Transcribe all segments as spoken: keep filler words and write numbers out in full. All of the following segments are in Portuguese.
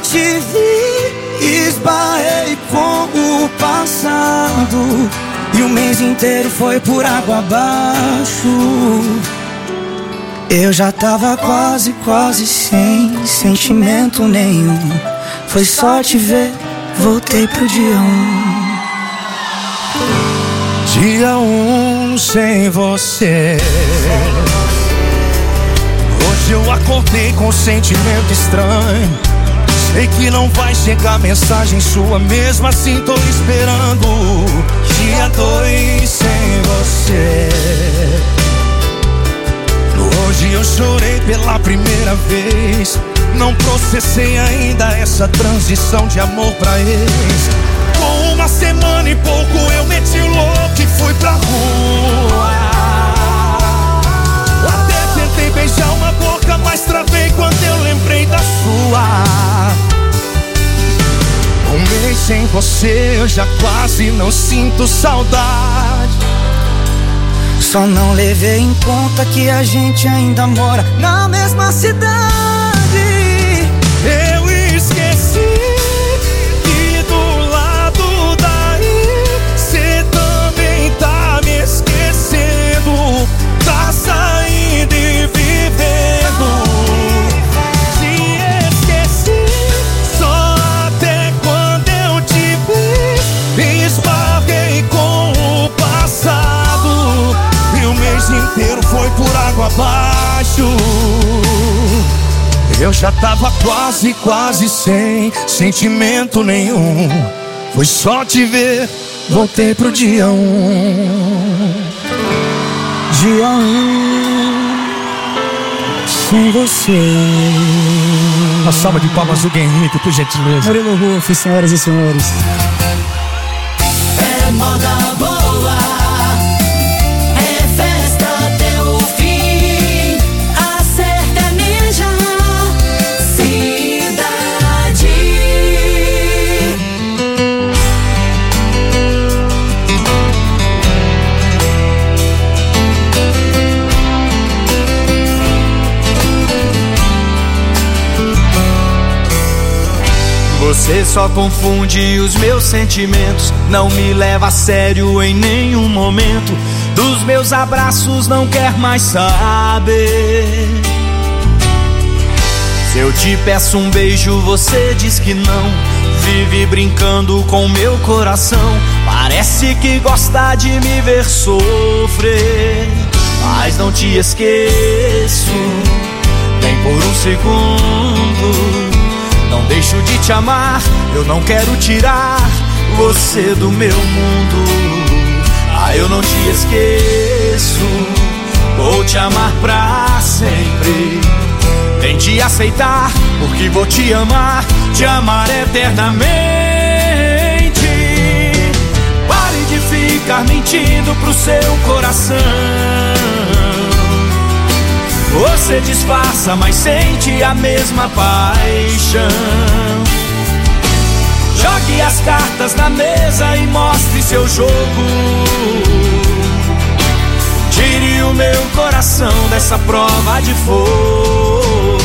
te vi, esbarrei com o passado, e o mês inteiro foi por água abaixo. Eu já tava quase, quase sem sentimento nenhum. Foi só te ver, voltei pro dia um. Dia um sem você. Hoje eu acordei com um sentimento estranho. Sei que não vai chegar mensagem sua, mesmo assim tô esperando. Dia dois sem você. Hoje eu chorei pela primeira vez. Não processei ainda essa transição de amor pra ex. Com uma semana e pouco eu meti o louco e fui pra rua. Até tentei beijar uma boca, mas travei quando eu lembrei da sua. Um mês sem você eu já quase não sinto saudade. Só não levei em conta que a gente ainda mora na mesma cidade. Eu esqueci que do lado daí cê também tá me esquecendo. Tá saindo e vivendo. Te esqueci só até quando eu te vi. Esbarrei com o passado, e o mês inteiro foi por água abaixo. Eu já tava quase, quase sem sentimento nenhum. Foi só te ver, voltei pro dia um. Dia um sem você. Uma salva de palmas do Henrique, por gentileza. Murilo Ruf, senhoras e senhores. É moda boa, é festa até o fim. A sertaneja cidade. Você só confunde os meus sentimentos, não me leva a sério em nenhum momento. Dos meus abraços não quer mais saber. Se eu te peço um beijo, você diz que não. Vive brincando com meu coração. Parece que gosta de me ver sofrer. Mas não te esqueço, nem por um segundo. Não deixo de te amar, eu não quero tirar você do meu mundo. Ah, eu não te esqueço, vou te amar pra sempre. Tente aceitar, porque vou te amar, te amar eternamente. Pare de ficar mentindo pro seu coração. Você disfarça, mas sente a mesma paixão. Jogue as cartas na mesa e mostre seu jogo. Tire o meu coração dessa prova de fogo.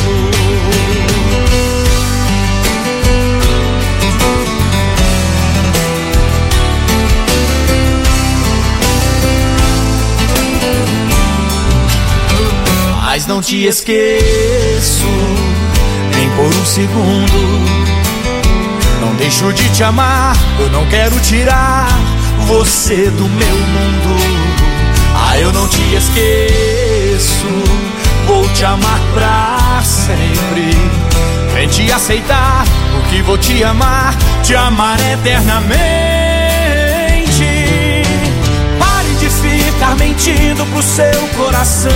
Mas não te esqueço, nem por um segundo. Não deixo de te amar, eu não quero tirar você do meu mundo. Ah, eu não te esqueço, vou te amar pra sempre. Tente aceitar, porque vou te amar, te amar eternamente. Pare de ficar mentindo pro seu coração.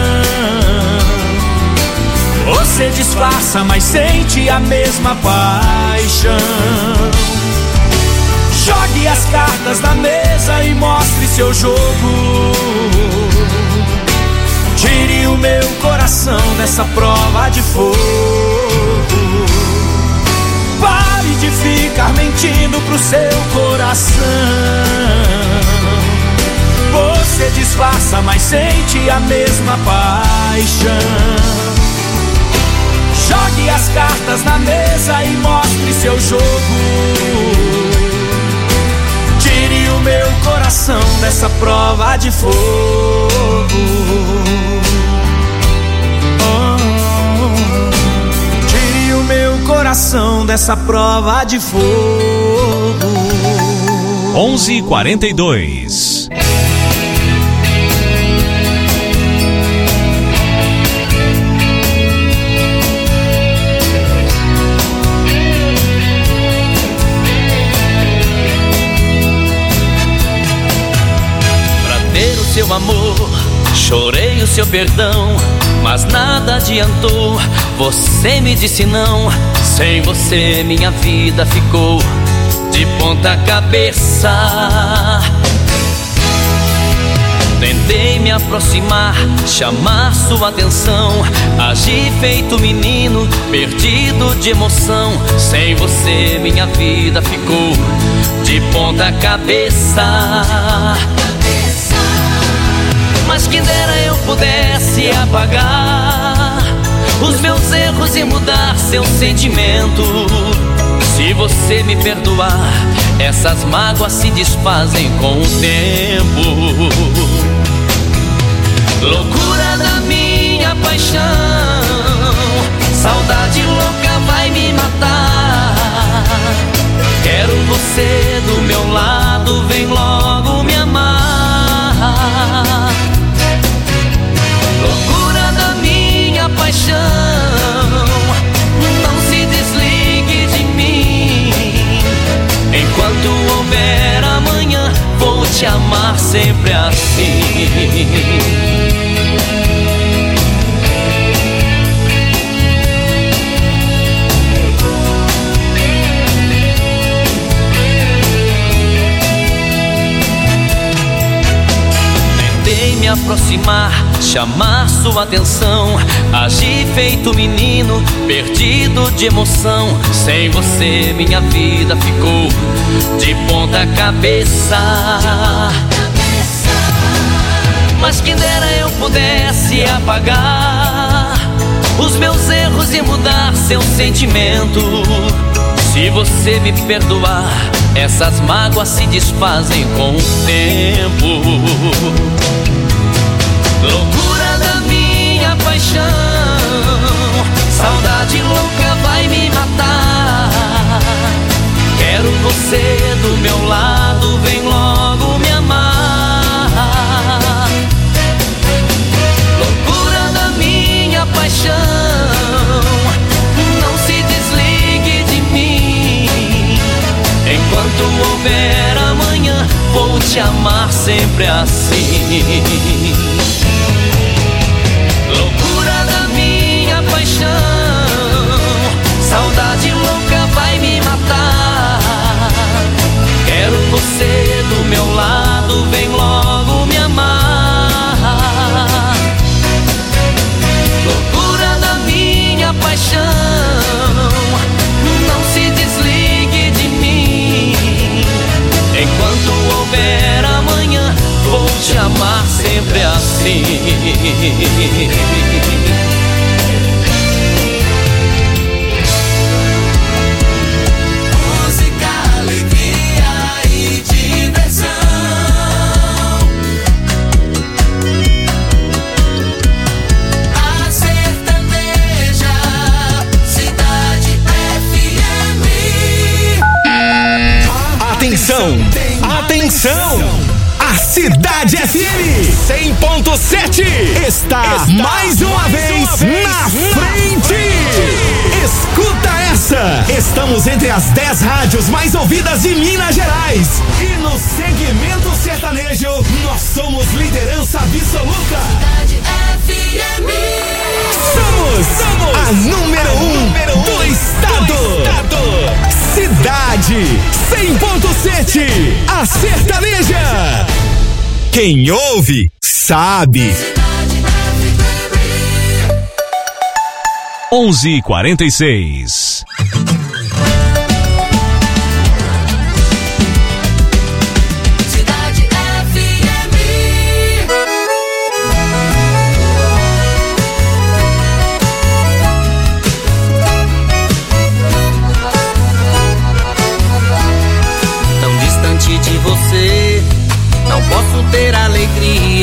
Você disfarça, mas sente a mesma paixão. Jogue as cartas na mesa e mostre seu jogo. Tire o meu coração dessa prova de fogo. Pare de ficar mentindo pro seu coração. Você disfarça, mas sente a mesma paixão. Jogue as cartas na mesa e mostre fogo. Oh, tire o meu coração dessa prova de fogo. onze e quarenta e dois. Seu amor, chorei o seu perdão, mas nada adiantou. Você me disse não. Sem você minha vida ficou de ponta cabeça. Tentei me aproximar, chamar sua atenção, agi feito menino, perdido de emoção. Sem você minha vida ficou de ponta cabeça. Mas quem dera eu pudesse apagar os meus erros e mudar seu sentimento. Se você me perdoar, essas mágoas se desfazem com o tempo. Loucura da minha paixão, saudade louca vai me matar. Quero você do meu lado, vem logo me amar. Loucura da minha paixão, não se desligue de mim. Enquanto houver amanhã, vou te amar sempre assim. Me aproximar, chamar sua atenção, agi feito menino, perdido de emoção. Sem você minha vida ficou de ponta cabeça. Mas quem dera eu pudesse apagar os meus erros e mudar seu sentimento. Se você me perdoar, essas mágoas se desfazem com o tempo. Loucura da minha paixão, saudade louca vai me matar. Quero você do meu lado, vem logo me amar. Loucura da minha paixão, não se desligue de mim. Enquanto houver amanhã, vou te amar sempre assim. Loucura da minha paixão, saudade louca vai me matar. Quero você do meu lado, vem logo me amar. Loucura da minha paixão, não se desligue de mim. Enquanto houver amanhã, vou te amar sempre assim. Música, alegria e diversão. A sertaneja, Cidade F M. Atenção, atenção! A Cidade F M cem ponto sete está, está mais uma mais vez uma na vez frente. Escuta essa! Estamos entre as dez rádios mais ouvidas de Minas Gerais. E no segmento sertanejo, nós somos liderança absoluta. Cidade F M. Somos, somos a número a um número do, um estado. do estado. Cidade cem ponto sete, a sertaneja. Quem ouve, sabe. onze e quarenta e seis. Cidade F M. Tão distante de você, não posso ter alegria.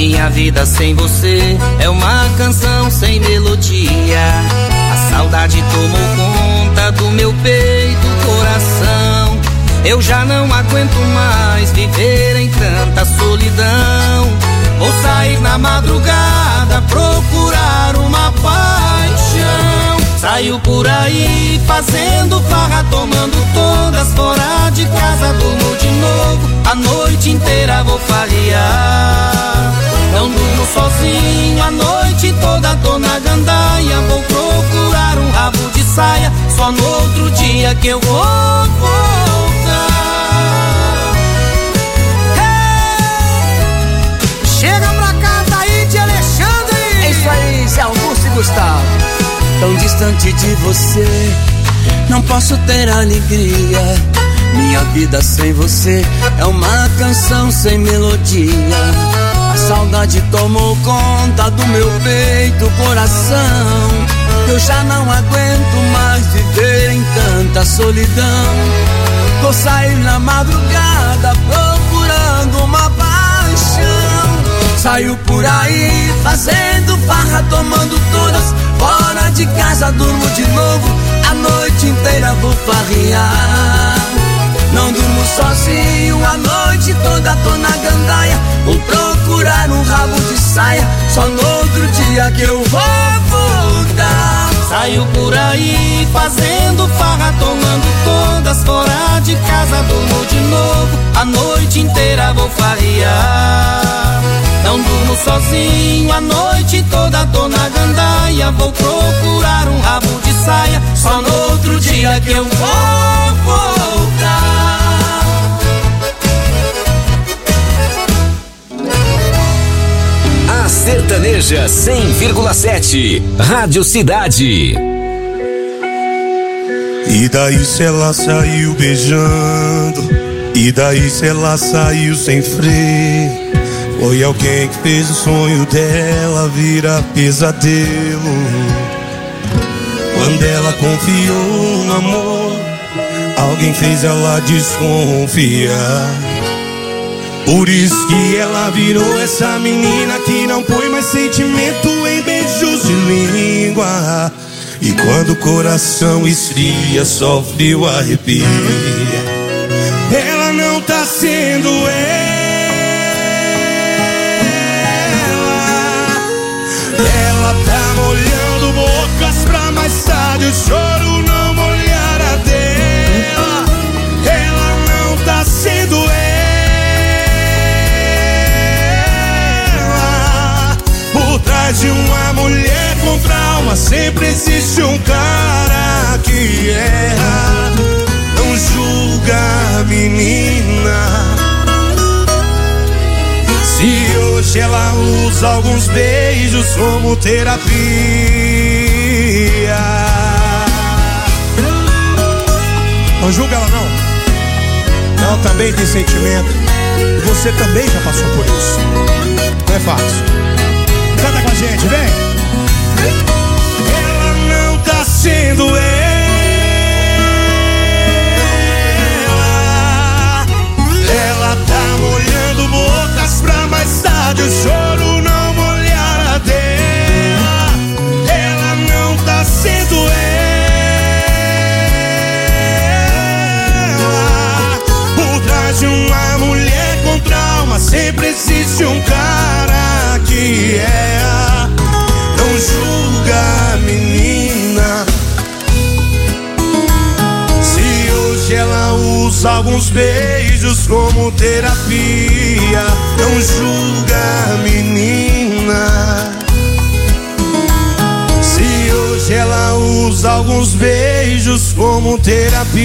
Minha vida sem você é uma canção sem melodia. A saudade tomou conta do meu peito, coração. Eu já não aguento mais viver em tanta solidão. Vou sair na madrugada, procurar uma paixão. Saio por aí fazendo farra, tomando todas fora de casa. Durmo de novo, a noite inteira vou farrear. Não durmo sozinho a noite toda, tô na gandaia. Vou procurar um rabo de saia, só no outro dia que eu vou voltar. Hey! Chega pra cá, daí de Alexandre. É isso aí, Zé Augusto e Gustavo. Tão distante de você, não posso ter alegria. Minha vida sem você é uma canção sem melodia. A saudade tomou conta do meu peito, coração. Eu já não aguento mais viver em tanta solidão. Vou sair na madrugada procurando uma paixão. Saio por aí fazendo farra, tomando todas fora de casa. Durmo de novo, a noite inteira vou farrear. Não durmo sozinho a noite toda, tô na gandaia. Vou procurar um rabo de saia, só no outro dia que eu vou voltar. Saio por aí fazendo farra, tomando todas fora de casa. Durmo de novo, a noite inteira vou farrear. Não durmo sozinho a noite toda, tô na gandaia. Vou procurar um rabo de saia, só no outro dia que eu vou voltar. A Sertaneja cem vírgula sete, Rádio Cidade. E daí se ela saiu beijando, e daí se ela saiu sem freio. Foi alguém que fez o sonho dela virar pesadelo. Quando ela confiou no amor, alguém fez ela desconfiar. Por isso que ela virou essa menina que não põe mais sentimento em beijos de língua. E quando o coração esfria, sofre o arrepio. Ela não tá sendo ela. Ela tá molhando bocas pra mais tarde o choro não molhar a dela. Ela não tá sendo ela. Por trás de uma mulher com trauma sempre existe um cara que erra. Não julga a menina. Se hoje ela usa alguns beijos como terapia. Não julga ela não. Ela também tem sentimento. E você também já passou por isso. Não é fácil. Canta com a gente, vem. Ela não tá sendo ela. Ela tá molhando bocas pra mais tarde o choro não molhar a dela. Ela não tá sendo ela. Por trás de uma mulher com trauma sempre existe um cara que erra. Não julga a menina. Se hoje ela usa alguns beijos como terapia, não julga a menina. Se hoje ela usa alguns beijos como terapia.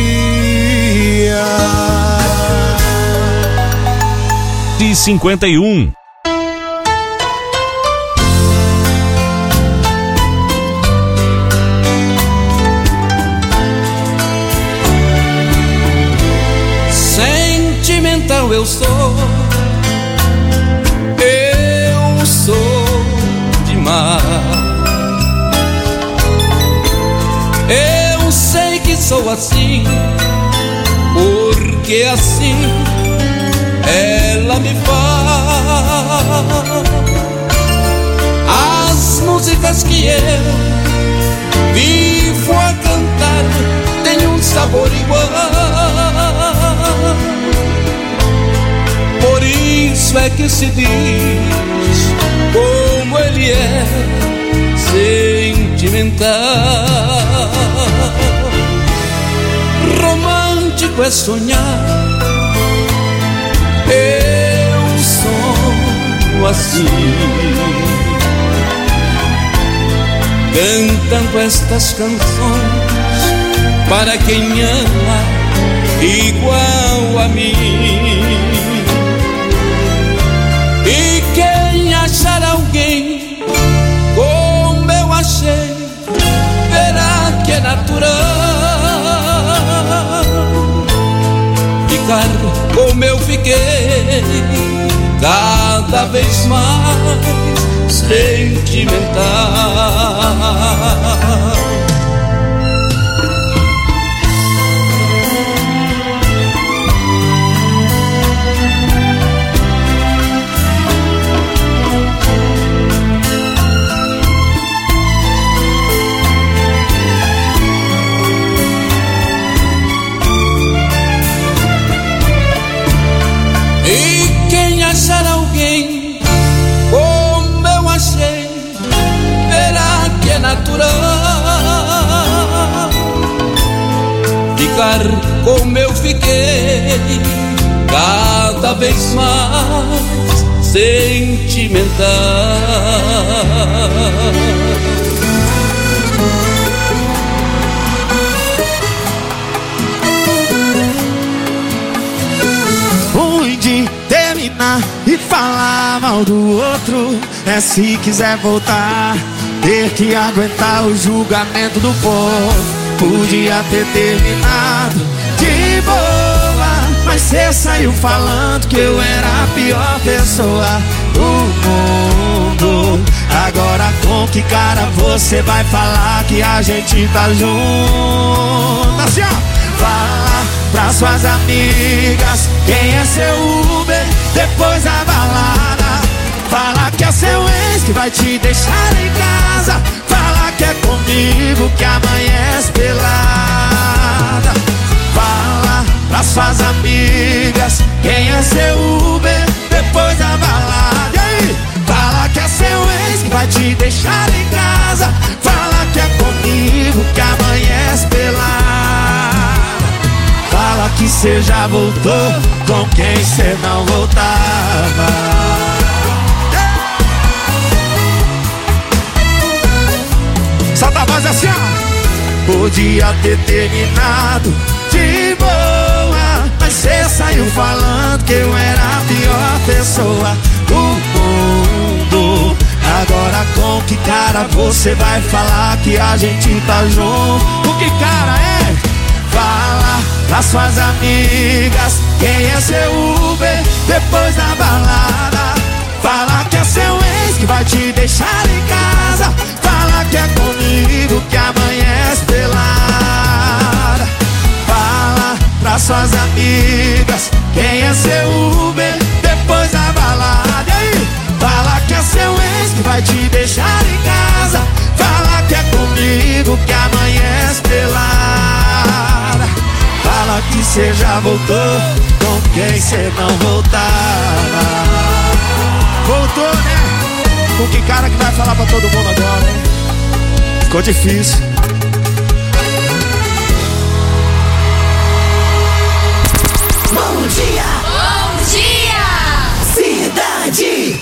De cinquenta e um. Sentimental eu sou, eu sou demais. Eu sei que sou assim, porque assim ela ela me faz. As músicas que eu vivo a cantar têm um sabor igual. Por isso é que se diz como ele é sentimental. Romântico é sonhar, eu sou assim, cantando estas canções para quem ama igual a mim. E quem achar alguém como eu achei, verá que é natural ficar como eu fiquei, cada vez mais sentimental. E quem achar alguém como eu achei, verá que é natural ficar como eu fiquei, cada vez mais sentimental. Terminar e falar mal do outro é, se quiser voltar, ter que aguentar o julgamento do povo. Podia ter terminado de boa, mas cê saiu falando que eu era a pior pessoa do mundo. Agora com que cara você vai falar que a gente tá junto? Assim, ó. Fala pra suas amigas quem é seu Uber depois da balada. Fala que é seu ex que vai te deixar em casa. Fala que é comigo que amanhece pelada. Fala pra suas amigas quem é seu Uber depois da balada. E aí? Fala que é seu ex que vai te deixar em casa. Fala que é comigo que amanhece pelada. Fala que cê já voltou com quem cê não voltava. Solta a voz assim, ó. Podia ter terminado de boa, mas cê saiu falando que eu era a pior pessoa do mundo. Agora com que cara você vai falar que a gente tá junto? Com que cara é? Fala pra suas amigas quem é seu Uber depois da balada. Fala que é seu ex que vai te deixar em casa. Fala que é comigo que amanhece pelada. Fala pra suas amigas quem é seu Uber depois da balada. E aí? Fala que é seu ex que vai te deixar em casa. Fala que é comigo que amanhece pelada. Fala que cê já voltou com quem cê não voltava. Voltou, né? Com que cara que vai falar pra todo mundo agora, hein? Ficou difícil. Bom dia! Bom dia! Cidade!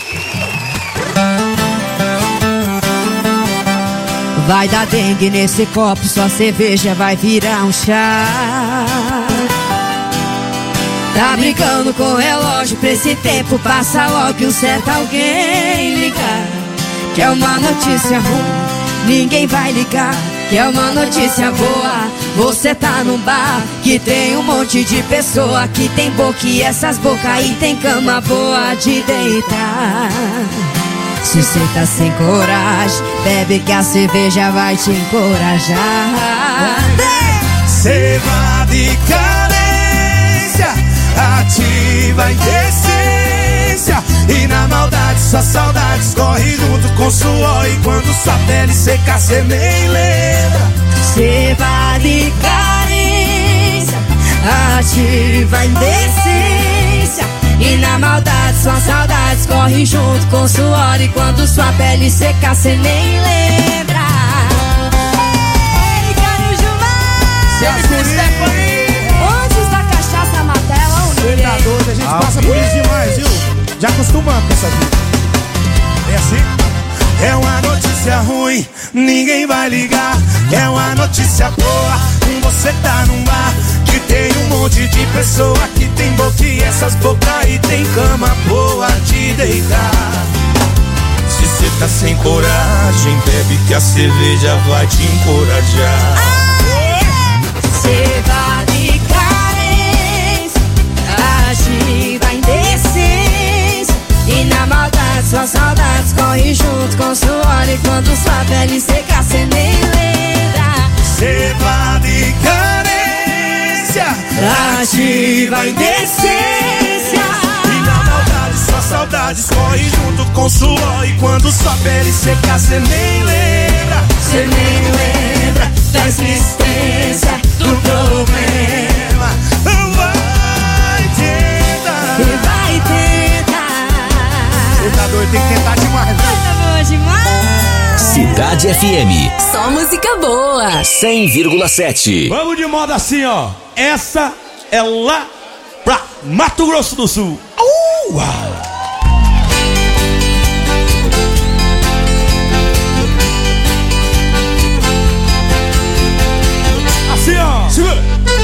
Vai dar dengue nesse copo, sua cerveja vai virar um chá. Tá brincando com o relógio, pra esse tempo passa logo e um certo alguém ligar. Que é uma notícia ruim, ninguém vai ligar. Que é uma notícia boa, você tá num bar que tem um monte de pessoa, que tem boca e essas bocas aí tem cama boa de deitar. Se cê tá sem coragem, bebe que a cerveja vai te encorajar. Ceva de carência, ativa a indecência. insistência. E na maldade sua saudade escorre junto com suor. E quando sua pele secar cê nem lembra. Cê vai de carência, ativa indecência. E na maldade sua saudade escorre junto com suor. E quando sua pele secar cê nem lembra. Ei, Carujumar, antes da cachaça amarela, o Você tá doido, a gente ah, passa por isso demais, viu? Já acostumamos com essa vida. É assim? É uma notícia ruim, ninguém vai ligar. É uma notícia boa, você tá num bar que tem um monte de pessoa que tem boca e essas bocas aí tem cama boa de deitar. Se cê tá sem coragem, bebe que a cerveja vai te encorajar. Cê vai de carência, ativa indecência. E na maldade sua saudade escorre junto com suor. E quando sua pele secar cê nem lembra. Cê vai de carência, ativa indecência. E na maldade sua saudade escorre junto com suor. E quando sua pele secar cê nem lembra. Cê nem lembra da existência do problema. Vai tentar, e vai tentar. Cê tá doido, tem que tentar demais. Tá bom demais. Cidade F M. Só música boa. cem vírgula sete. Vamos de moda assim, ó. Essa é lá pra Mato Grosso do Sul. Uh, uau. Assim, ó. Segura.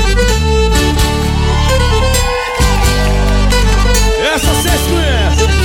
Essa vocês conhecem.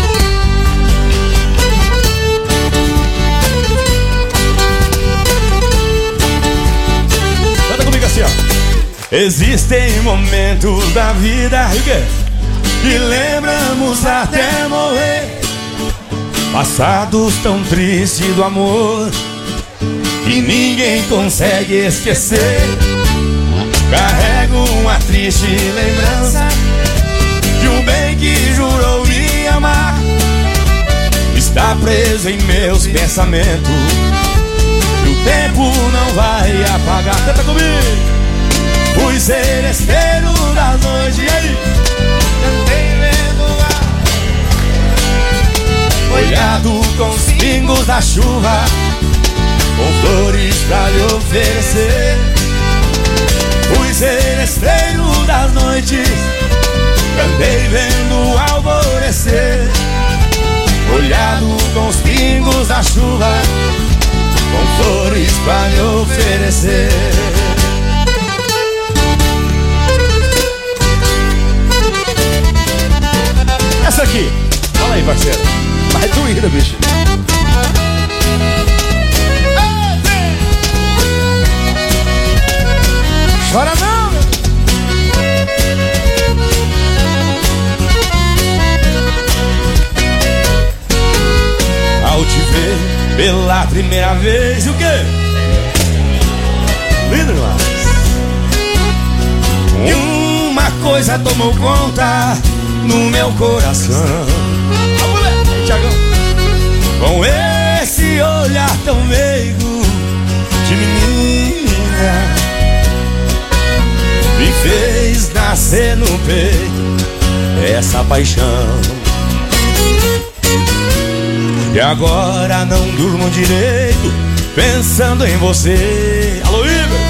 Canta comigo assim, ó. Existem momentos da vida que lembramos até morrer. Passados tão tristes do amor que ninguém consegue esquecer. Carrego uma triste lembrança de um bem que jurou me amar. Está preso em meus pensamentos e o tempo não vai apagar. Canta comigo. Fui seresteiro da noite, e aí? Cantei vendo a molhado com os pingos da chuva, com flores pra lhe oferecer. Fui seresteiro das noites, cantei vendo o alvorecer, molhado com os pingos da chuva, com flores pra lhe oferecer. Essa aqui, fala aí, parceiro. Vai doída, bicho. Chora não, meu. Ao te ver pela primeira vez, o quê? Lindo demais. Uma coisa tomou conta no meu coração. A mulher, Thiagão. Com esse olhar tão meigo de menina, me fez nascer no peito essa paixão. E agora não durmo direito pensando em você. Alô, Igor.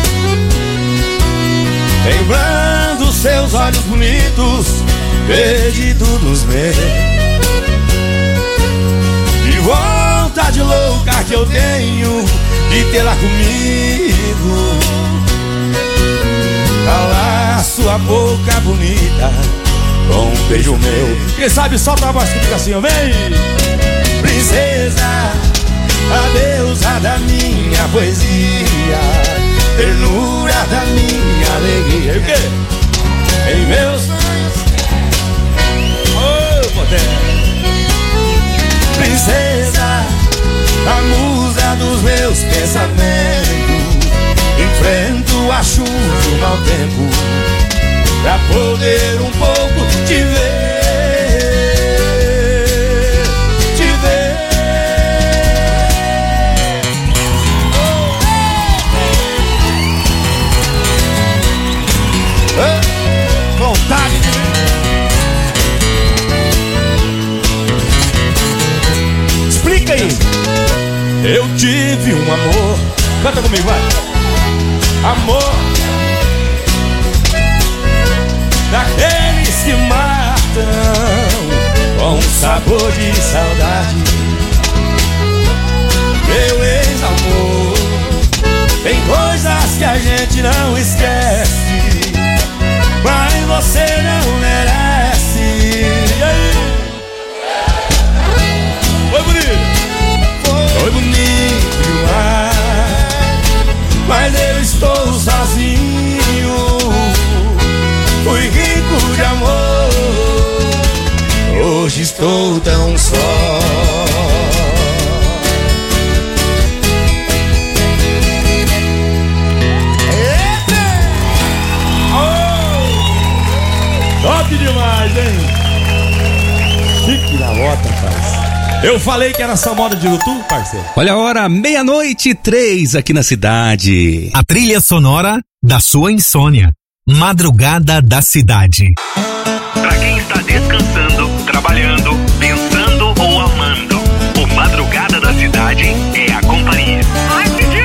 Lembrando seus olhos bonitos, perdido nos meus. De vontade louca que eu tenho de tê-la comigo. Calar sua boca bonita com um beijo meu. Quem sabe solta a voz que fica assim, ó, vem! Princesa, a deusa da minha poesia, ternura da minha alegria. E o quê? Em meus sonhos, oh, poder. Princesa, a musa dos meus pensamentos, enfrento a chuva e o mau tempo pra poder um pouco te ver. Eu tive um amor. Canta comigo, vai. Amor daqueles que matam com sabor de saudade. Meu ex-amor, tem coisas que a gente não esquece, mas você não merece. E aí? Foi bonito, foi, foi bonito demais, mas eu estou sozinho. Fui rico de amor, hoje estou tão só. Top demais, hein? Fique na bota, parceiro. Eu falei que era essa moda de Urutu, parceiro. Olha a hora, meia-noite e três aqui na cidade. A trilha sonora da sua insônia. Madrugada da Cidade. Pra quem está descansando, trabalhando, pensando ou amando, o Madrugada da Cidade é a companhia. Vai pedir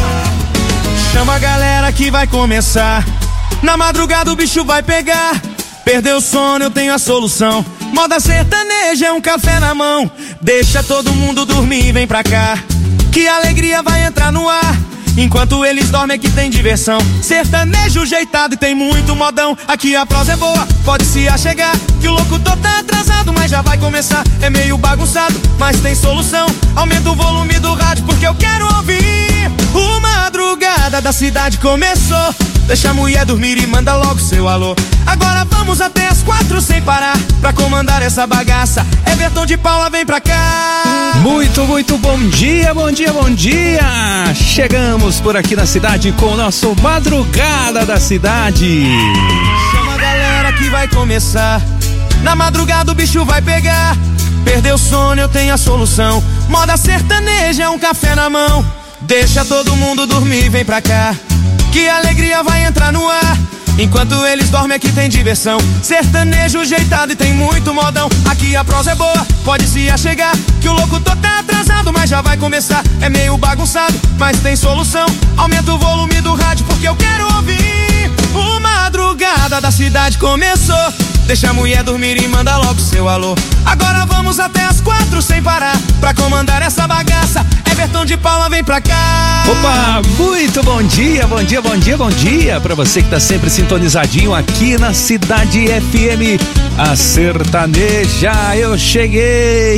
isso! Chama a galera que vai começar. Na madrugada o bicho vai pegar. Perdeu o sono, eu tenho a solução. Moda sertaneja é um café na mão. Deixa todo mundo dormir, vem pra cá, que a alegria vai entrar no ar. Enquanto eles dormem aqui tem diversão. Sertanejo jeitado e tem muito modão. Aqui a prosa é boa, pode se achegar, que o locutor tá atrasado, mas já vai começar. É meio bagunçado, mas tem solução. Aumenta o volume do rádio porque eu quero ouvir. O Madrugada da Cidade começou. Deixa a mulher dormir e manda logo seu alô. Agora vamos até as quatro sem parar, pra comandar essa bagaça. Everton de Paula, vem pra cá. Muito, muito bom dia, bom dia, bom dia. Chegamos por aqui na cidade com o nosso Madrugada da Cidade. Chama a galera que vai começar. Na madrugada o bicho vai pegar. Perdeu o sono, eu tenho a solução. Moda sertaneja é um café na mão. Deixa todo mundo dormir, vem pra cá, que a alegria vai entrar no ar. Enquanto eles dormem aqui tem diversão. Sertanejo jeitado e tem muito modão. Aqui a prosa é boa, pode se achegar, que o locutor tá atrasado, mas já vai começar. É meio bagunçado, mas tem solução. Aumenta o volume do rádio porque eu quero ouvir. O Madrugada da Cidade começou. Deixa a mulher dormir e manda logo seu alô. Agora vamos até as quatro sem parar, pra comandar essa bagaça. Everton de Paula, vem pra cá. Opa, muito bom dia, bom dia, bom dia, bom dia pra você que tá sempre sintonizadinho aqui na Cidade F M. A sertaneja, eu cheguei.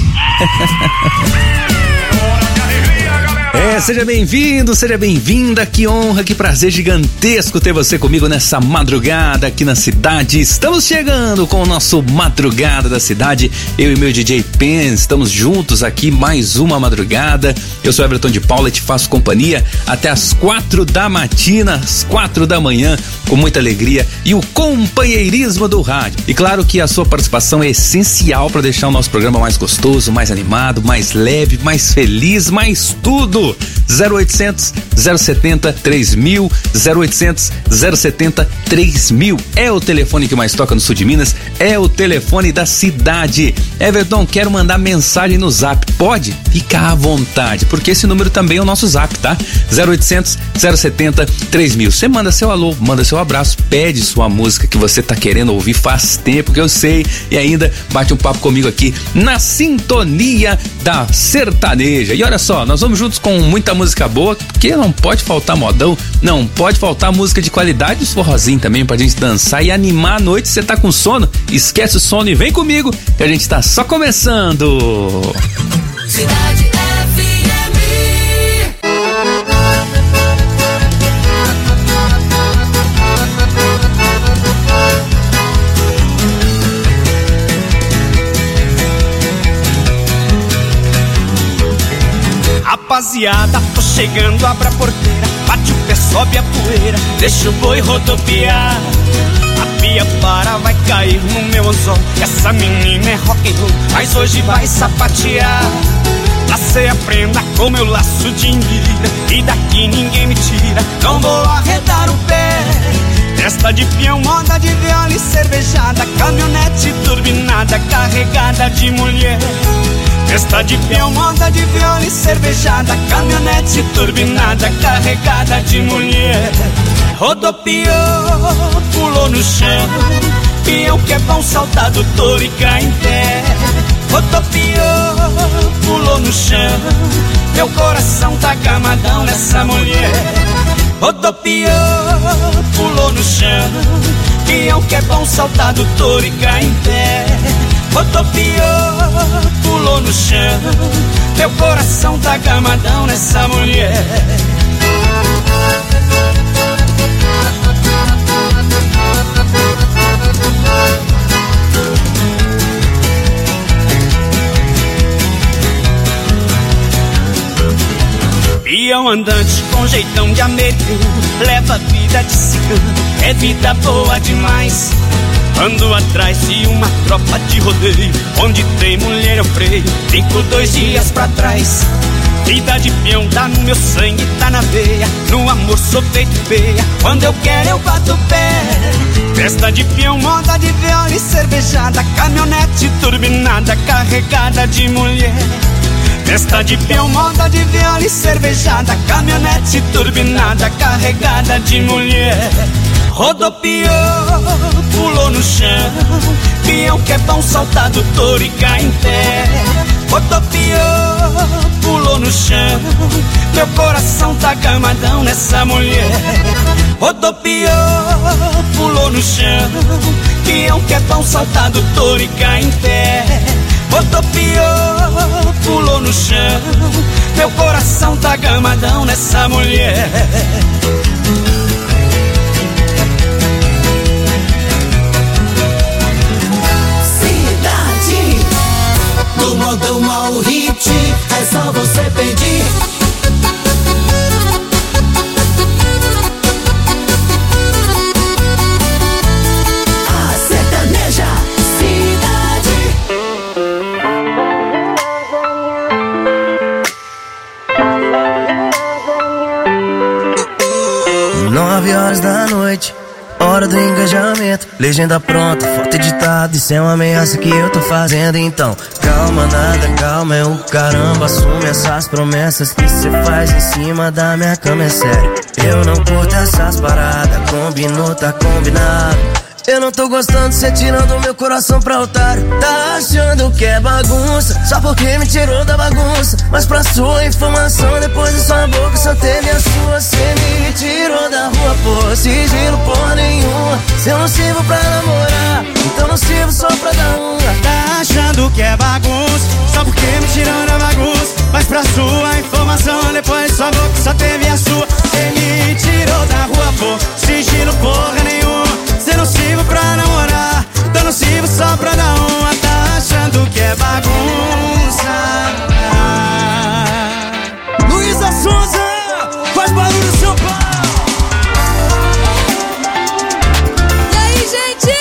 É, seja bem-vindo, seja bem-vinda, que honra, que prazer gigantesco ter você comigo nessa madrugada aqui na cidade. Estamos chegando com o nosso Madrugada da Cidade, eu e meu D J Pen, estamos juntos aqui mais uma madrugada. Eu sou Everton de Paula e te faço companhia até as quatro da matina, às quatro da manhã, com muita alegria e o companheirismo do rádio. E claro que a sua participação é essencial para deixar o nosso programa mais gostoso, mais animado, mais leve, mais feliz, mais tudo. zero oitocentos, zero setenta, três mil, zero oitocentos, zero setenta, três mil é o telefone que mais toca no sul de Minas, é o telefone da cidade. Everton, quero mandar mensagem no zap, pode? Fica à vontade, porque esse número também é o nosso zap, tá? zero oitocentos, zero setenta, três mil. Você manda seu alô, manda seu abraço, pede sua música que você tá querendo ouvir faz tempo que eu sei, e ainda bate um papo comigo aqui na sintonia da sertaneja. E olha só, nós vamos juntos com muita música boa, porque não pode faltar modão, não pode faltar música de qualidade, os forrozinhos também pra gente dançar e animar a noite. Você tá com sono? Esquece o sono e vem comigo, que a gente tá só começando. Cidade F M. Rapaziada, tô chegando, abra a porteira, bate o pé, sobe a poeira, deixa o boi rodopiar. A pia para, vai cair no meu anzol. Essa menina é rock and roll, mas hoje vai sapatear. Lacei a prenda com meu laço de indira, e daqui ninguém me tira, não vou arredar o pé. Festa de peão, moda de viola e cervejada, caminhonete turbinada, carregada de mulher. Festa de peão, moda de viola e cervejada, caminhonete turbinada, carregada de mulher. Rodopiou, pulou no chão, peão que é bom saltar do touro e cai em pé. Rodopiou, pulou no chão, meu coração tá gamadão nessa mulher. Rodopiou, pulou no chão, peão que é bom saltar do touro e cai em pé. Rodopiou, pulou no chão, meu coração tá gamadão nessa mulher. Peão andante com jeitão de americano, leva a vida de cigano, é vida boa demais. Ando atrás de uma tropa de rodeio, onde tem mulher eu freio, fico dois dias pra trás. Vida de peão tá no meu sangue, tá na veia, no amor sou feito feia, quando eu quero eu bato o pé. Festa de peão, moda de viola e cervejada, caminhonete turbinada, carregada de mulher. Festa de peão, moda de viola e cervejada, caminhonete turbinada, carregada de mulher. Rodopiou, pulou no chão, peão que é bom saltar do touro e cai em pé. Rodopiou, pulou no chão, meu coração tá gamadão nessa mulher. Rodopiou, pulou no chão, peão que é bom saltar do touro e cai em pé. Rodopiou, pulou no chão, meu coração tá gamadão nessa mulher. Cidade do modão ao hit, é só você pedir. A sertaneja Nove horas da noite, hora do engajamento. Legenda pronta, foto editada, isso é uma ameaça que eu tô fazendo. Então, calma, nada, calma, é o caramba. Assume essas promessas que cê faz em cima da minha cama, é sério. Eu não curto essas paradas, combinou, tá combinado. Eu não tô gostando de cê tirando meu coração pra otário. Tá achando que é bagunça, só porque me tirou da bagunça. Mas pra sua informação, depois de sua boca só teve a sua. Cê me tirou da rua por sigilo, porra nenhuma. Se eu não sirvo pra namorar, então não sirvo só pra dar uma. Tá achando que é bagunça, só porque me tirou da bagunça. Mas pra sua informação, depois de sua boca só teve a sua. Cê me tirou da rua por sigilo, porra nenhuma. Cê não sirvo pra namorar, então não sirvo só pra dar uma. Tá achando que é bagunça. Luísa Sonza, faz barulho São Paulo. E aí, gente?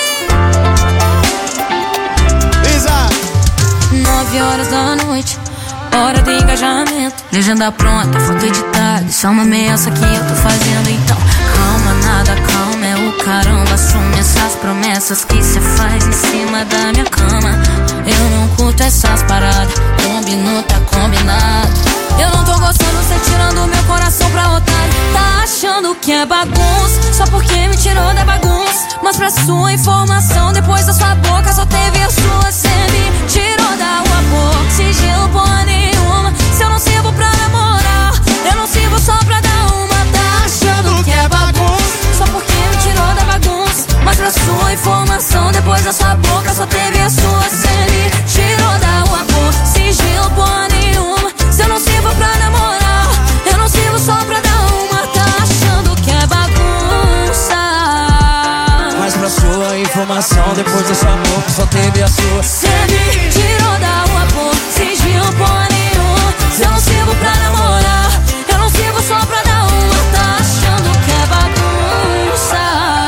Isa. Nove horas da noite, hora de engajamento. Legenda pronta, foto editada, isso é uma ameaça que eu tô fazendo. Então, calma, nada, calma, é o caramba. Assume essas promessas que cê faz em cima da minha cama. Eu não curto essas paradas, combinou, tá combinado. Eu não tô gostando, cê tirando meu coração pra otário. Tá achando que é bagunça, só porque me tirou da bagunça. Mas pra sua informação, depois da sua boca só teve a sua. Cê me tirou da rua por sigilo, porra nenhuma. Se eu não sirvo pra namorar, eu não sirvo só pra dar uma. Tá achando que é bagunça, só porque me tirou da bagunça. Mas pra sua informação, depois da sua boca só teve a sua. Cê me tirou da rua por sigilo, porra nenhuma. Se eu não sirvo pra namorar, eu não sirvo só pra dar uma. Tá achando que é bagunça, mas pra sua informação, depois da sua boca só teve a sua. cê me tirou da rua por sigilo, porra nenhuma. Se eu não sirvo pra namorar, eu não sirvo só pra dar uma. Tá achando que é bagunça.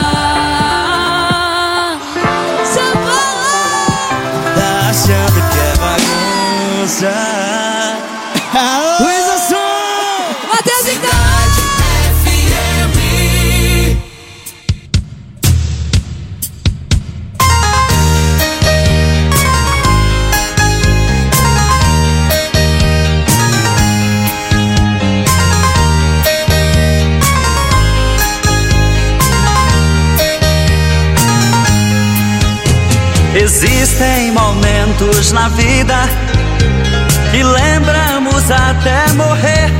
São Paulo. Tá achando que é bagunça. Luísa Sonza, Matheus e Cidade F M. Existem momentos na vida que lembramos até morrer,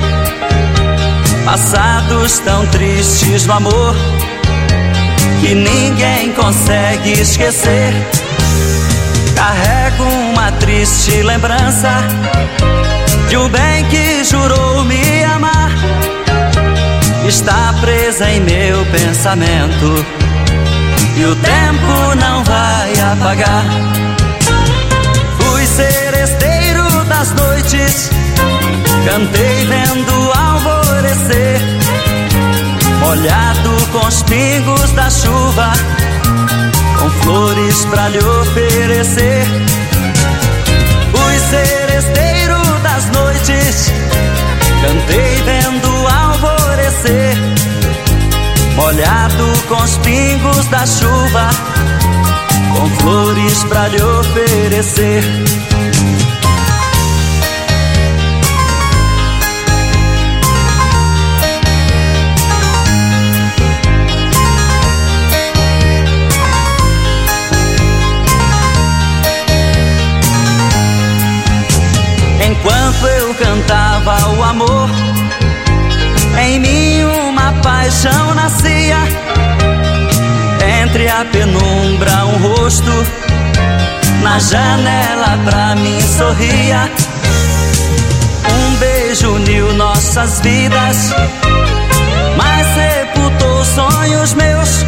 passados tão tristes no amor que ninguém consegue esquecer. Carrego uma triste lembrança de um bem que jurou me amar. Está presa em meu pensamento e o tempo não vai apagar. Fui seresteiro das noites, cantei vendo alvorecer, molhado com os pingos da chuva, com flores pra lhe oferecer. Fui seresteiro das noites, cantei vendo alvorecer, molhado com os pingos da chuva, com flores pra lhe oferecer. Enquanto eu cantava o amor, em mim uma paixão nascia. Entre a penumbra um rosto na janela pra mim sorria. Um beijo uniu nossas vidas, mas sepultou sonhos meus.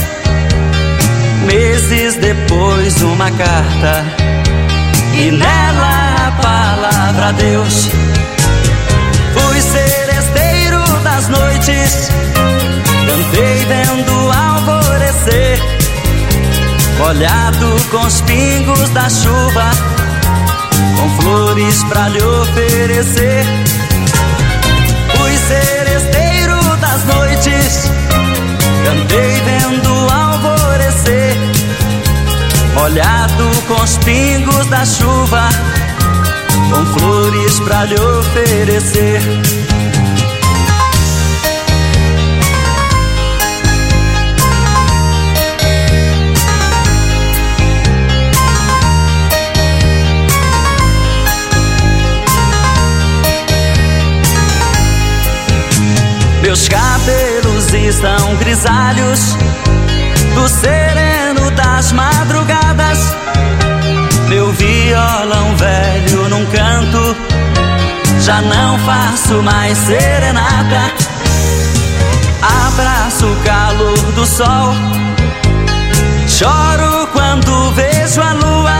Meses depois uma carta e nela a palavra Deus. Fui seresteiro das noites, cantei vendo alvorecer, molhado com os pingos da chuva, com flores pra lhe oferecer. Fui seresteiro das noites, cantei vendo alvorecer, molhado com os pingos da chuva, com flores pra lhe oferecer. Meus cabelos estão grisalhos do sereno das madrugadas. Meu violão velho num canto, já não faço mais serenata. Abraço o calor do sol, choro quando vejo a lua,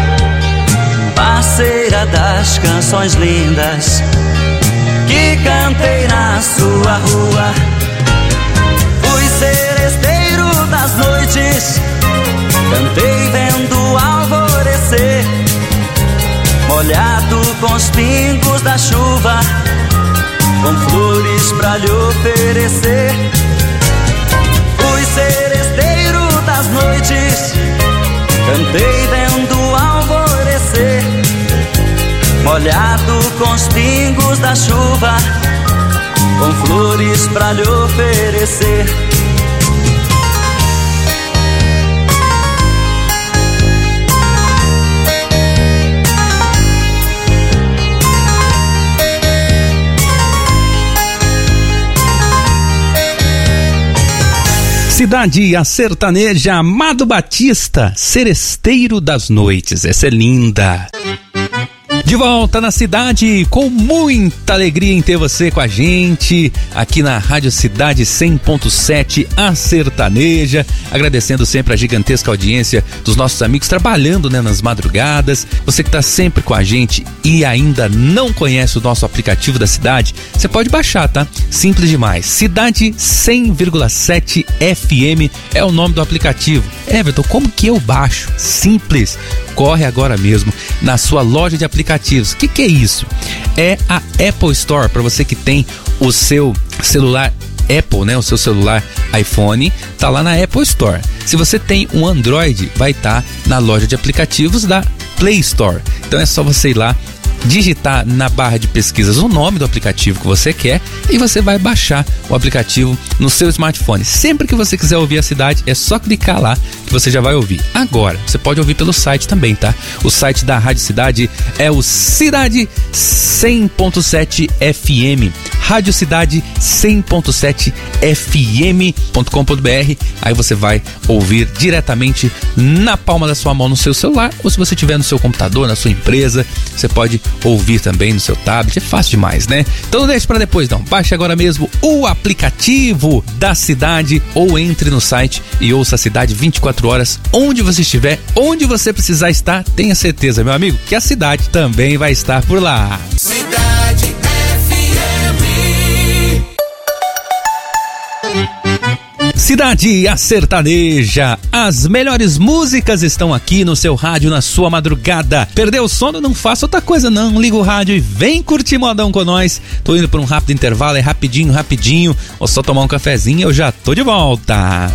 parceira das canções lindas que cantei na sua rua. Fui seresteiro das noites, cantei vendo alvorecer, molhado com os pingos da chuva, com flores pra lhe oferecer. Fui seresteiro das noites, cantei vendo alvorecer, molhado com os pingos da chuva, com flores pra lhe oferecer. Cidade a sertaneja Amado Batista, Seresteiro das Noites. Essa é linda. De volta na cidade, com muita alegria em ter você com a gente aqui na Rádio Cidade cem ponto sete, a sertaneja, agradecendo sempre a gigantesca audiência dos nossos amigos trabalhando, né, nas madrugadas. Você que está sempre com a gente e ainda não conhece o nosso aplicativo da cidade, você pode baixar, tá? Simples demais. Cidade cem vírgula sete F M é o nome do aplicativo. Everton, como que eu baixo? Simples. Corre agora mesmo na sua loja de aplicativos. O que que é isso? É a Apple Store, para você que tem o seu celular Apple, né? O seu celular iPhone, tá lá na Apple Store. Se você tem um Android, vai estar tá na loja de aplicativos da Play Store. Então é só você ir lá, digitar na barra de pesquisas o nome do aplicativo que você quer e você vai baixar o aplicativo no seu smartphone. Sempre que você quiser ouvir a cidade, é só clicar lá que você já vai ouvir. Agora, você pode ouvir pelo site também, tá? O site da Rádio Cidade é o Cidade cem ponto sete F M. Rádio Cidade cem ponto sete F M ponto com ponto b r. Aí você vai ouvir diretamente na palma da sua mão no seu celular, ou se você tiver no seu computador, na sua empresa, você pode ouvir também no seu tablet. É fácil demais, né? Então não deixe para depois não. Baixe agora mesmo o aplicativo da Cidade ou entre no site e ouça a Cidade vinte e quatro horas, onde você estiver, onde você precisar estar. Tenha certeza, meu amigo, que a Cidade também vai estar por lá. Cidade F M. Cidade a Sertaneja, as melhores músicas estão aqui no seu rádio na sua madrugada. Perdeu o sono? Não faça outra coisa não, liga o rádio e vem curtir modão com nós. Tô indo por um rápido intervalo, é rapidinho, rapidinho, ou só tomar um cafezinho e eu já tô de volta.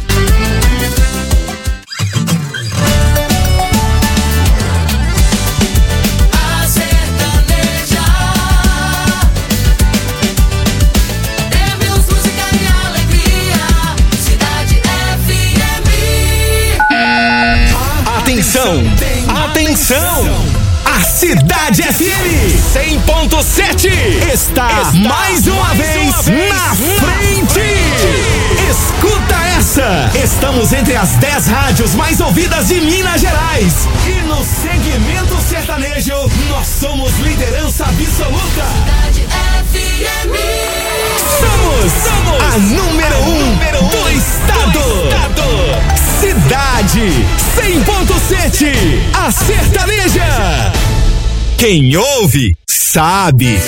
Atenção, atenção! A Cidade F M cem ponto sete está, está mais uma mais vez uma vez na frente. Escuta essa! Estamos entre as dez rádios mais ouvidas de Minas Gerais. E no segmento sertanejo, nós somos liderança absoluta. Cidade F M. Somos, somos a número um, número um do estado. Do estado. Cidade cem ponto sete, a sertaneja. Quem ouve, sabe.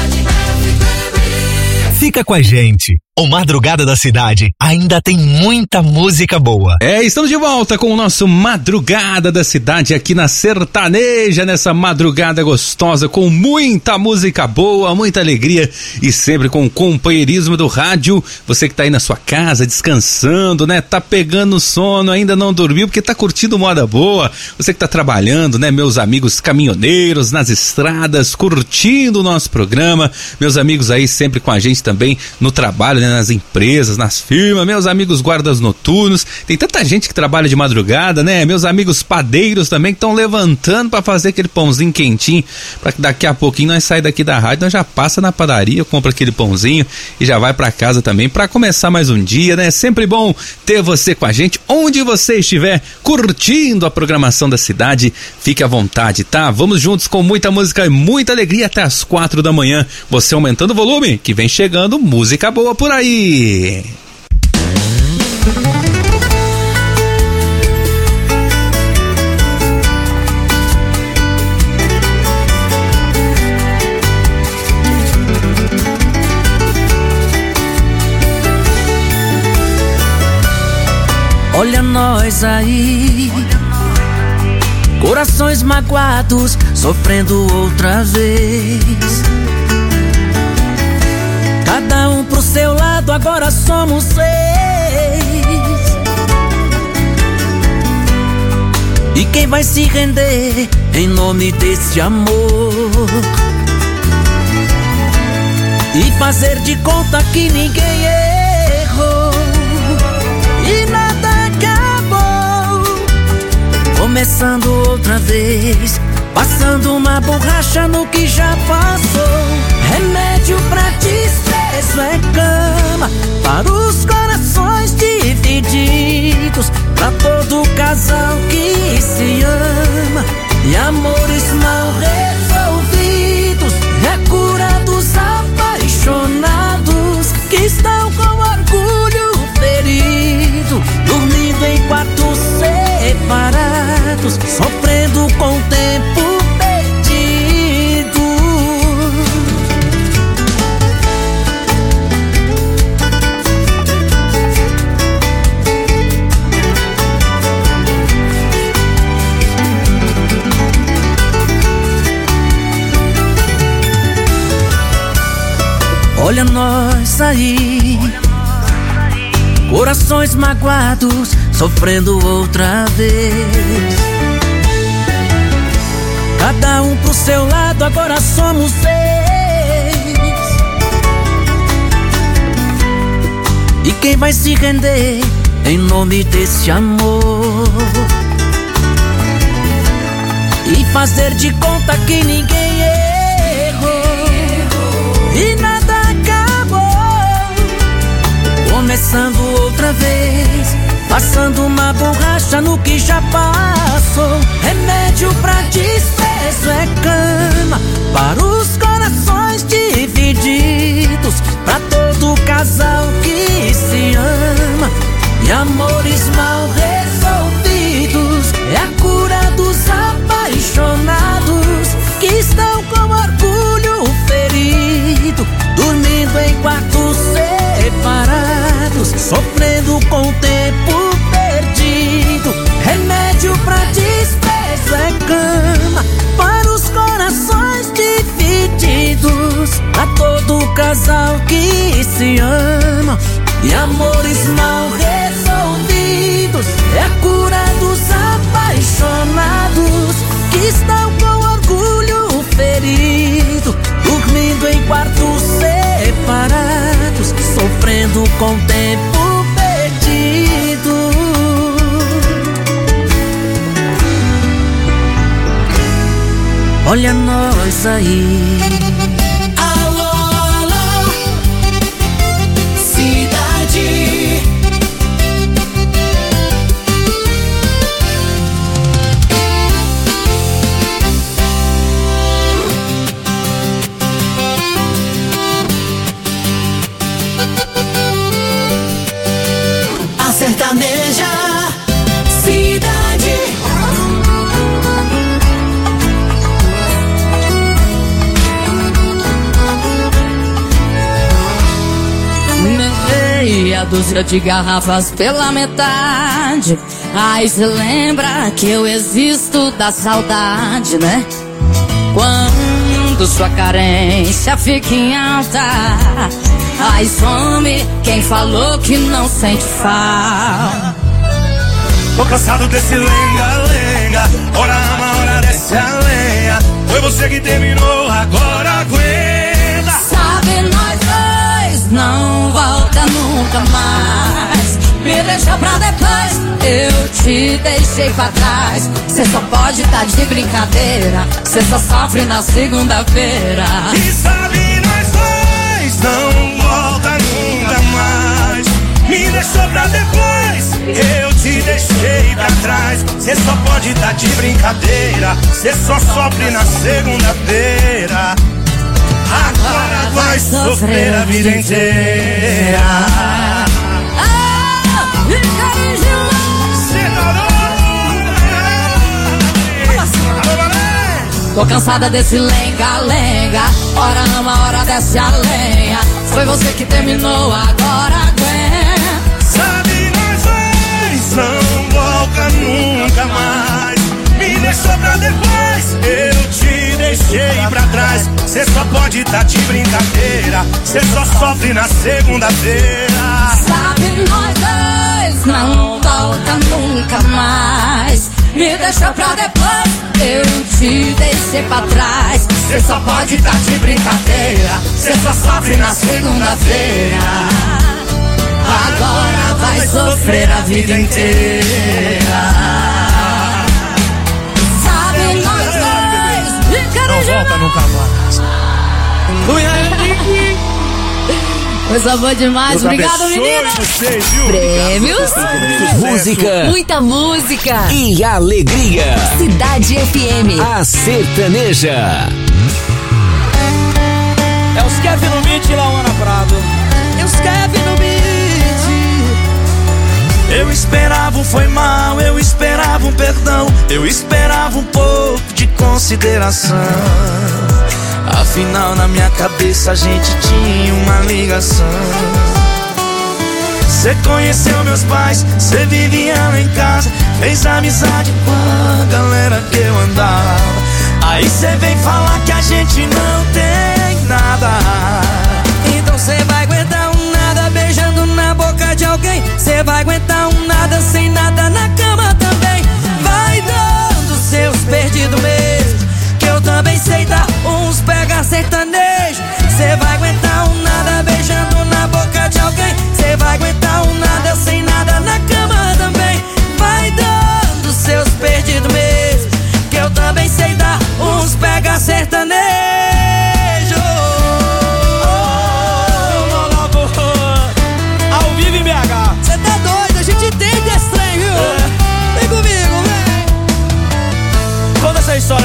Fica com a gente. O Madrugada da Cidade ainda tem muita música boa. É, estamos de volta com o nosso Madrugada da Cidade aqui na Sertaneja, nessa madrugada gostosa, com muita música boa, muita alegria e sempre com o companheirismo do rádio. Você que tá aí na sua casa, descansando, né? Tá pegando sono, ainda não dormiu porque tá curtindo moda boa. Você que tá trabalhando, né? Meus amigos caminhoneiros nas estradas, curtindo o nosso programa. Meus amigos aí sempre com a gente também no trabalho, nas empresas, nas firmas, meus amigos guardas noturnos, tem tanta gente que trabalha de madrugada, né? Meus amigos padeiros também que estão levantando para fazer aquele pãozinho quentinho, para que daqui a pouquinho nós sair daqui da rádio, nós já passa na padaria, compra aquele pãozinho e já vai para casa também para começar mais um dia, né? Sempre bom ter você com a gente, onde você estiver curtindo a programação da cidade, fique à vontade, tá? Vamos juntos com muita música e muita alegria até as quatro da manhã, você aumentando o volume, que vem chegando música boa por aí. Olha nós aí, corações magoados, sofrendo outra vez. Cada um pro seu lado, agora somos seis. E quem vai se render em nome desse amor? E fazer de conta que ninguém errou e nada acabou. Começando outra vez, passando uma borracha no que já passou. Remédio pra desprezo é cama para os corações divididos, pra todo casal que se ama. E amores mal resolvidos é a cura dos apaixonados que estão com orgulho ferido, dormindo em quartos separados, sofrendo com o tempo perdido. Olha nós aí, corações magoados, sofrendo outra vez. Cada um pro seu lado, agora somos seis. E quem vai se render em nome desse amor? E fazer de conta que ninguém errou e nada acabou. Começando outra vez, passando uma borracha no que já passou. Remédio pra desprezo é cama para os corações divididos, pra todo casal que se ama. E amores mal resolvidos é a cura dos apaixonados que estão com orgulho ferido, dormindo em quartos separados, sofrendo com o tempo perdido. Remédio pra desprezo é cama para os corações divididos, pra todo casal que se ama. E amores mal resolvidos é a cura dos apaixonados que estão com orgulho ferido, dormindo em quartos separados, sofrendo com o tempo perdido. Olha nós aí. Sertaneja, cidade. Meia dúzia de garrafas pela metade. Aí cê lembra que eu existo da saudade, né? Quando sua carência fica em alta, aí some quem falou que não sente falta. Tô cansado desse lenga-lenga, hora ama, hora desce a lenha. Foi você que terminou, agora aguenta. Sabe, nós dois não volta nunca mais. Me deixa pra depois, eu te deixei pra trás. Cê só pode tá de brincadeira, cê só sofre na segunda-feira. E sabe, nós dois não volta nunca mais. Me deixou pra depois, eu te deixei pra trás. Cê só pode tá de brincadeira, cê só sofre na segunda-feira. Agora vai sofrer a vida inteira. Tô cansada desse lenga-lenga, hora ama, hora desce a lenha. Foi você que terminou, agora aguenta. Sabe, nós dois não volta nunca mais. Me deixou pra depois, eu te deixei pra trás. Cê só pode tá de brincadeira, cê só sofre na segunda-feira. Sabe, nós dois não volta nunca mais. Me deixou pra depois, eu te deixei pra trás. Cê só pode tá de brincadeira, cê só sofre na segunda-feira. Agora vai sofrer a vida inteira. Sabe, nós dois não volta nunca mais. Coisa boa demais, Deus obrigado, meninas. Vocês, viu? Prêmios, música, muita música e alegria. Cidade F M, a sertaneja. É os Kevin no beat e Laona Prado. É os Kevin no beat. Eu esperava um foi mal, eu esperava um perdão, eu esperava um pouco de consideração. Afinal, na minha cabeça a gente tinha uma ligação. Cê conheceu meus pais, cê vivia lá em casa, fez amizade com a galera que eu andava. Aí cê vem falar que a gente não tem nada. Então cê vai aguentar um nada beijando na boca de alguém. Cê vai aguentar um nada sem nada na cama também. Vai dando seus perdidos mesmo,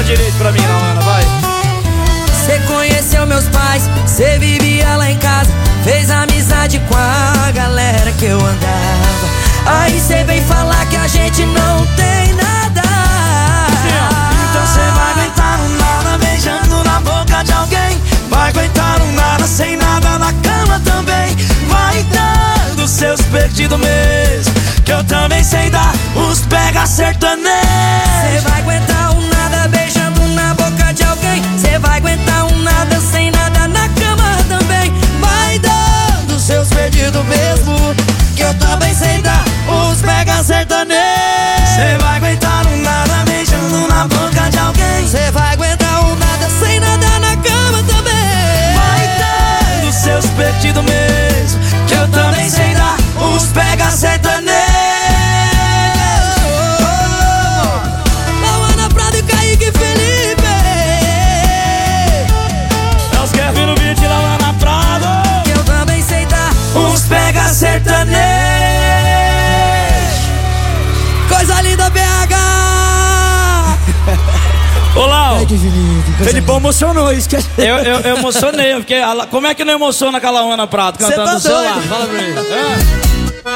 direito pra mim, não, Ana, vai. Cê conheceu meus pais, cê vivia lá em casa, fez amizade com a galera que eu andava. Aí cê vem falar que a gente não tem nada. Então cê vai aguentar um nada beijando na boca de alguém. Vai aguentar um nada sem nada na cama também. Vai dando seus perdidos mesmo, que eu também sei dar uns pega sertanejos. Cê vai aguentar um nada beijando na boca de alguém. Cê vai aguentar um nada sem nada na cama também. Vai dando seus perdidos mesmo, que eu também sei dar uns pega sertanejos. Cê vai aguentar um nada beijando na boca de alguém. Cê vai aguentar um nada sem nada na cama também. Vai dando seus perdidos mesmo, que eu também sei dar uns pega sertanejos. Lauana Prado e Kaique Felipe. É os Kevin no beat, Lauana Prado. Que eu também sei dar uns pega sertanejos. Coisa linda, B H. Ô, Lau, Felipão emocionou, esquece. Eu, eu, eu emocionei, porque a, como é que não emociona aquela Ana Prado cantando tá no seu doido. lado? Fala pra mim. É.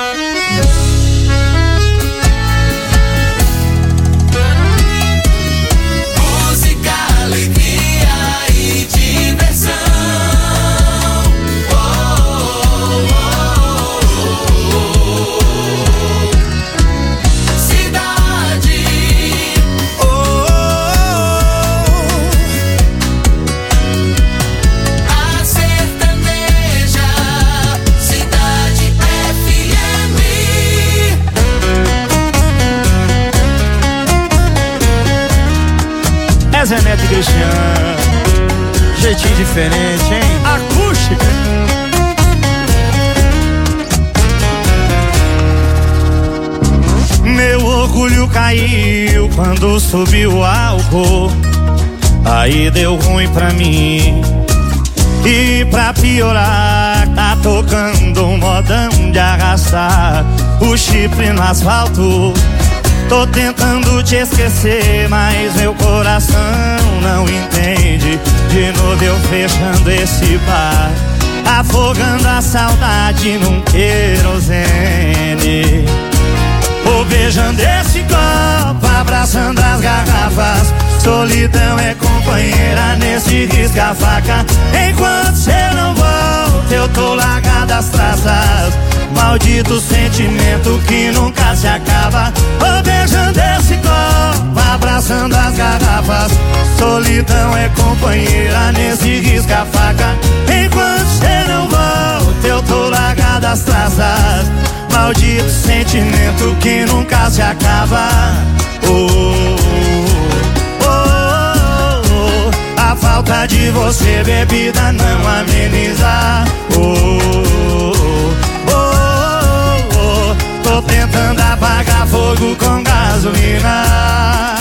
Música, alegria e diversão. Oh, oh, oh, oh, oh. Cidade. Oh, oh, oh. A sertaneja. Cidade F M. É Zé Neto e Cristiano. Jeitinho diferente, hein? Acústica. Meu orgulho caiu quando subiu o álcool. Aí deu ruim pra mim. E pra piorar, tá tocando um modão de arrastar o chifre no asfalto. Tô tentando te esquecer, mas meu coração não entende. De novo eu fechando esse bar, afogando a saudade num querosene. Ou beijando esse copo, abraçando as garrafas. Solidão é companheira nesse risca-faca. Enquanto cê não volta, eu tô largado as traças. Maldito sentimento que nunca se acaba. Ou beijando esse copo, abraçando as garrafas. Solidão é companheira nesse risca-faca. Enquanto cê não volta, eu tô largado as traças. Maldito sentimento que nunca se acaba. Oh, oh, oh, oh. A falta de você, bebida, não ameniza. Oh, oh, oh, oh. Tô tentando apagar fogo com gasolina.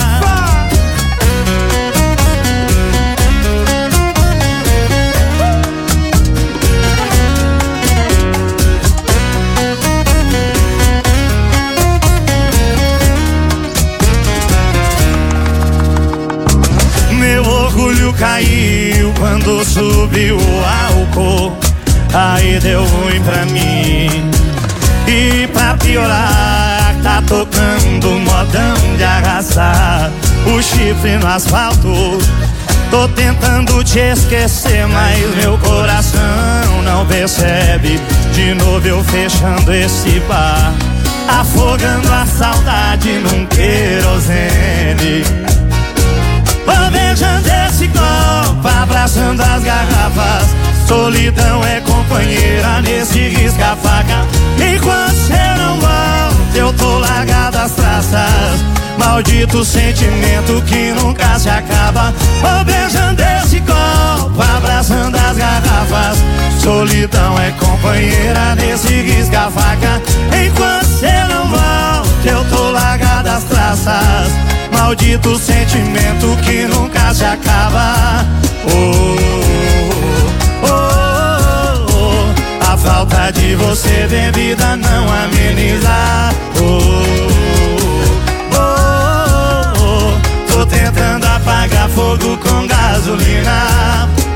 Meu orgulho caiu quando subiu o álcool. Aí deu ruim pra mim. E pra piorar, tá tocando um modão de arrastar o chifre no asfalto. Tô tentando te esquecer, mas meu coração não percebe. De novo eu fechando esse bar, afogando a saudade num querosene. Vou beijando esse copo, abraçando as garrafas. Solidão é companheira nesse risca-faca. Enquanto cê não volta, eu tô largado as traças. Maldito sentimento que nunca se acaba. Vou beijando esse copo, abraçando as garrafas. Solidão é companheira nesse risca-faca. Enquanto cê não volta, eu tô largado as traças. Maldito sentimento que nunca se acaba. Oh, oh, oh, oh. A falta de você, bebida, não ameniza. Oh, oh, oh, oh. Tô tentando apagar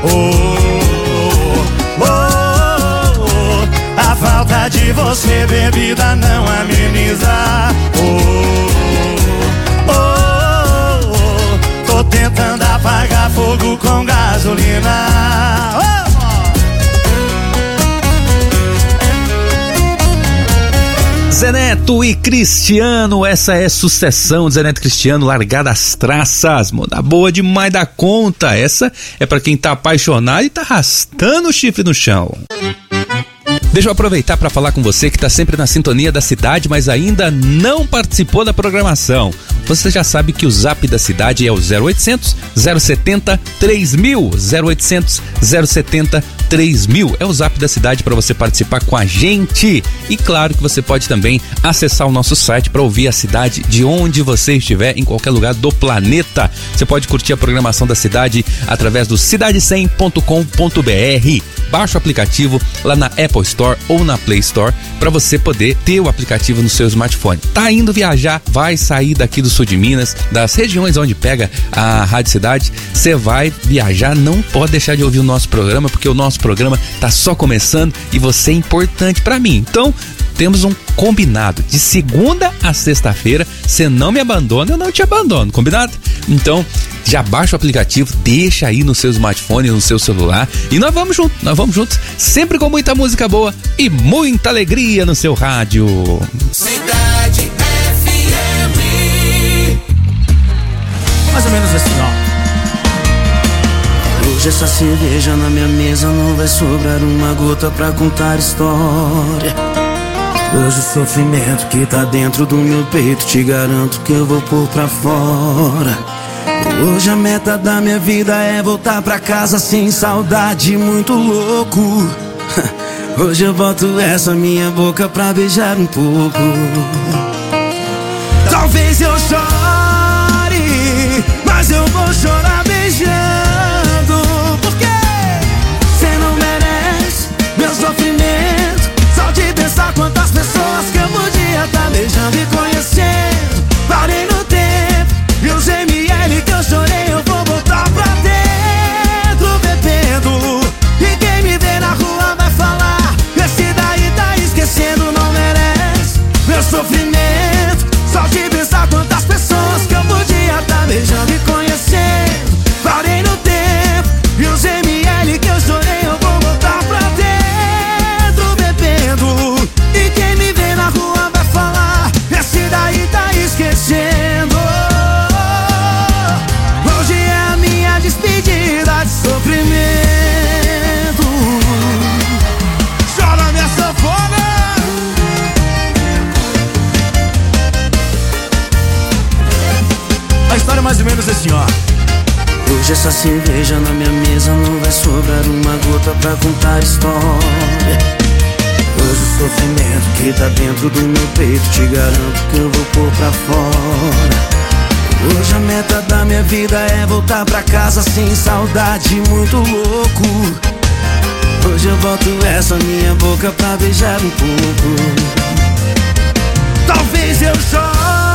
Oh, oh, oh, a falta de você, bebida, não ameniza. Oh, oh, oh, tô tentando apagar fogo com gasolina. Oh! Zé Neto e Cristiano, essa é Sucessão de Zé Neto e Cristiano, largada as traças, moda boa demais da conta. Essa é pra quem tá apaixonado e tá arrastando o chifre no chão. Deixa eu aproveitar para falar com você que está sempre na sintonia da cidade, mas ainda não participou da programação. Você já sabe que o Zap da cidade é o zero oitocentos, zero setenta, três mil, zero oitocentos, zero setenta, três mil. É o Zap da cidade para você participar com a gente. E claro que você pode também acessar o nosso site para ouvir a cidade de onde você estiver, em qualquer lugar do planeta. Você pode curtir a programação da cidade através do cidade cem ponto com ponto b r. Baixa o aplicativo lá na Apple Store ou na Play Store para você poder ter o aplicativo no seu smartphone. Tá indo viajar, vai sair daqui do sul de Minas, das regiões onde pega a Rádio Cidade, você vai viajar, não pode deixar de ouvir o nosso programa, porque o nosso programa tá só começando e você é importante para mim. Então, temos um combinado, de segunda a sexta-feira, você não me abandona, eu não te abandono, combinado? Então, já baixa o aplicativo, deixa aí no seu smartphone, no seu celular, e nós vamos juntos, nós vamos juntos, sempre com muita música boa e muita alegria no seu rádio. Cidade F M. Mais ou menos assim, ó. Hoje essa cerveja na minha mesa não vai sobrar uma gota pra contar história. Hoje o sofrimento que tá dentro do meu peito, te garanto que eu vou pôr pra fora. Hoje a meta da minha vida é voltar pra casa sem saudade, muito louco. Hoje eu boto essa minha boca pra beijar um pouco. Talvez eu chore, mas eu vou chorar beijando. Porque cê não merece meu sofrimento. Só de pensar quantas pessoas que eu podia tá beijando e conhecendo. Parei no tempo e os M L que eu chorei eu vou botar pra dentro bebendo. E quem me vê na rua vai falar: esse daí tá esquecendo, não merece meu sofrimento. Só de pensar quantas pessoas que eu podia tá beijando e conhecendo. Parei no tempo e os M L que eu chorei eu vou botar pra dentro bebendo. E quem me vê na rua vai falar: esse daí tá esquecendo. Hoje é a minha despedida de sofrimento. Chora minha sanfona. A história é mais ou menos assim, ó. Hoje essa cerveja na minha mesa não vai sobrar uma gota pra contar história. Hoje o sofrimento que tá dentro do meu peito, te garanto que eu vou pôr pra fora. Hoje a meta da minha vida é voltar pra casa sem saudade, muito louco. Hoje eu boto essa minha boca pra beijar um pouco. Talvez eu chore,